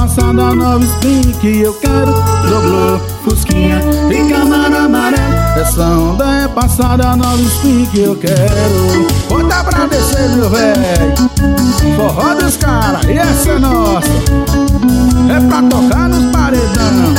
passada, nova spin que eu quero. Doblou, fusquinha e Camaro amarelo. Essa onda é passada, nova spin que eu quero. Bota pra descer, meu véi. Forró dos caras, e essa é nossa. É pra tocar nos paredão.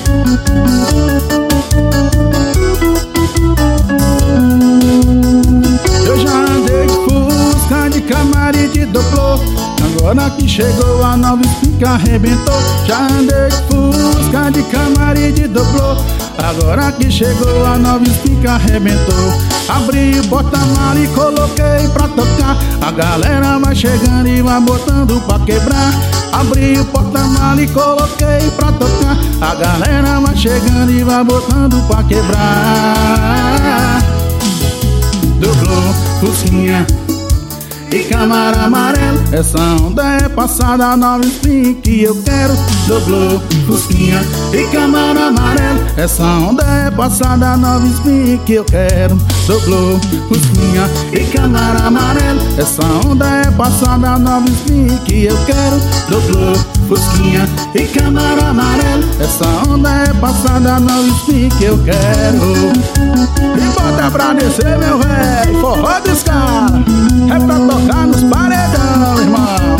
Eu já andei de Fusca, de Camaro e de doblô. Agora que chegou a nova spin que arrebentou. Já andei de Fusca, de Camaro e de doblô. Agora que chegou a nova spin que arrebentou. Abri o porta-mala e coloquei pra tocar. A galera vai chegando e vai botando pra quebrar. Abri o porta-mala e coloquei pra tocar. A galera vai chegando e vai botando pra quebrar. Doblou, fusquinha e Camaro amarelo. Essa onda é passada, nova spin que eu quero. Doblou, fusquinha e Camaro amarelo. Essa onda é passada, nova spin que eu quero. Doblou, fusquinha e Camaro amarelo. Essa onda é passada, nova spin que eu quero. Doblou, fusquinha e Camaro amarelo. Essa onda é passada, nova spin que eu quero. E bota pra descer, meu velho. Forró dos caras, é pra tocar nos paredão, irmão.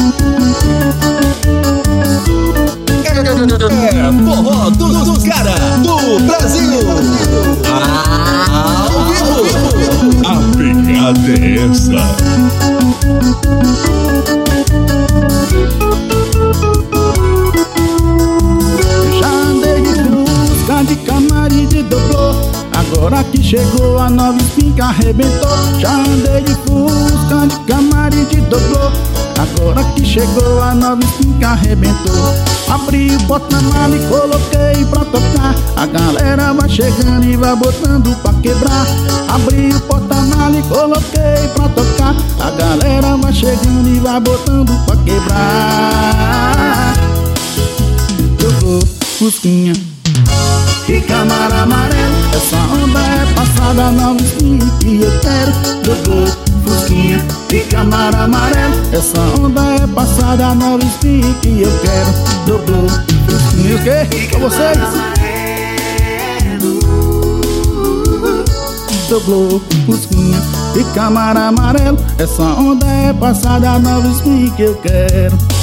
É forró dos caras do Brasil. Ao vivo. A pegada é essa. Já andei de Fusca, de Camaro e de doblô. Agora que chegou a nova spin que arrebentou. Já andei de Fusca, de Camaro e de doblô. Agora que chegou a nova spin que arrebentou. Abri o porta-mala e coloquei pra tocar. A galera vai chegando e vai botando pra quebrar. Abri o porta-mala e coloquei pra tocar. A galera vai chegando e vai botando pra quebrar. Doblou, fusquinha e Camaro amarelo. Essa onda é passada, nova spin que eu quero. Doblou, fusquinha e Camaro amarelo. Essa onda é passada, nova spin que eu quero. Doblou, fusquinha, o quê? Com vocês? Doblou, fusquinha e Camaro amarelo. Essa onda é passada, nova spin que eu quero.